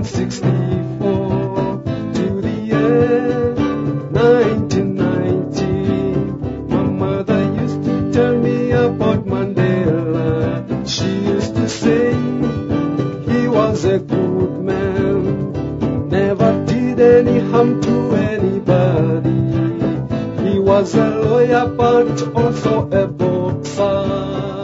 1964 to the year 1990. My mother used to tell me about Mandela. She used to say he was a good man, never did any harm to anybody. He was a lawyer but also a boxer.